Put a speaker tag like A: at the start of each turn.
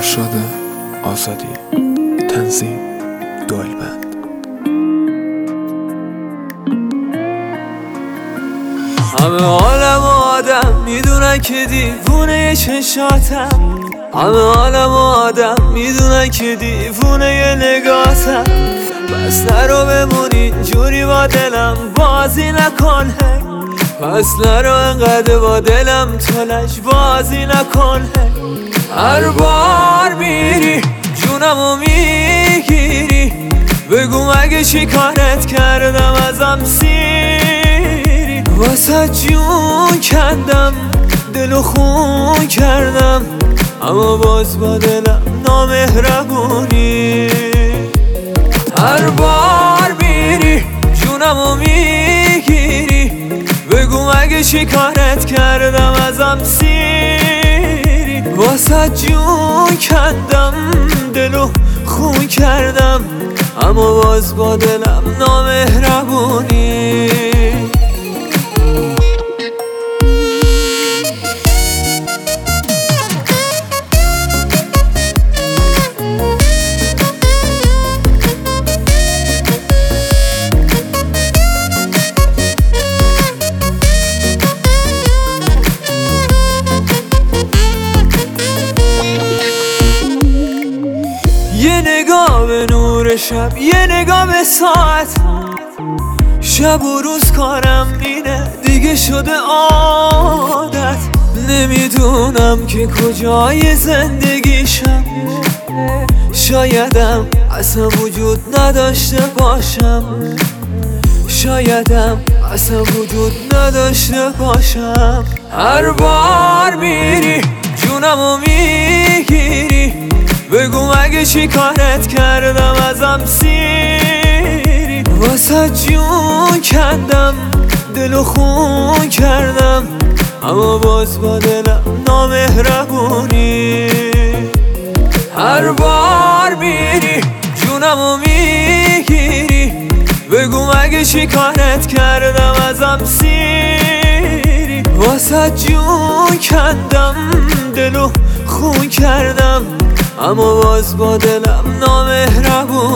A: فرشاد آزادی. تنظیم دوئلبند.
B: همه عالم آدم میدونن که دیوونه چشاتم، همه عالم آدم میدونن که دیوونه نگاتم. بس نرو بمون اینجوری با دلم بازی نکن، پس نرو انقدر با دلم تو لج بازی نکن. هر بار میری جونمو میگیری، بگو مگه چی کارت کردم ازم سیری. واسه جون کندم دل و خون کردم، اما باز با دلم نامهربونی. هر بار میری جونمو میگیری، بگو مگه چی کارت کردم ازم سیری. واسه جون کندم دل و خون کردم، اما باز با دلم نامهربونی. یه نگاه به نور شب، یه نگاه به ساعت، شب و روز کارم اینه دیگه شده عادت. نمیدونم که کجای زندگیشم، شایدم اصلا وجود نداشته باشم، شایدم اصلا وجود نداشته باشم. هر بار میری جونمو میگیری، بگو مگه چی کارت کردم ازم سیری. واسه جون کندم دل و خون کردم، اما باز با دلم نامهربونی. هر بار میری جونمو میگیری، بگو مگه چی کارت کردم ازم سیری. واسه جون کندم دل و خون کردم، اما باز با دلم نامهربون.